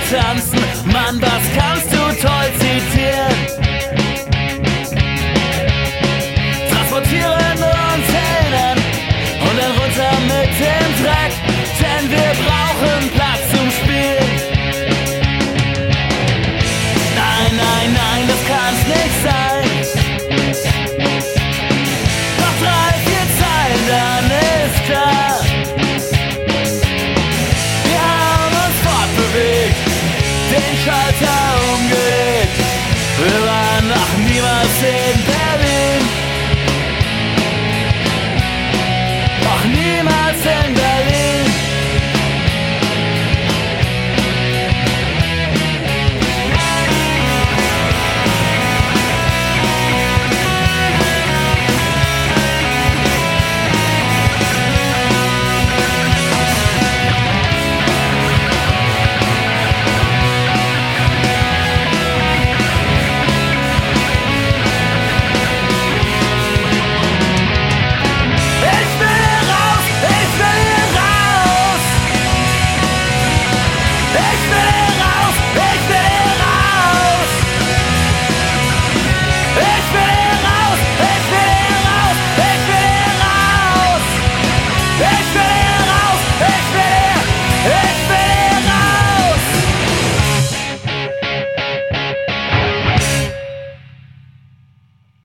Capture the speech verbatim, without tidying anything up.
tanzen. Mann, was kannst du toll zitieren? Transportieren uns hin und dann runter mit dem Dreck, denn wir brauchen Platz zum Spielen. Nein, nein, nein, das kann's nicht sein. Noch drei, vier Zeilen, dann ist klar, wir haben uns fortbewegt, den Schalter umgelegt. Wir waren noch niemals in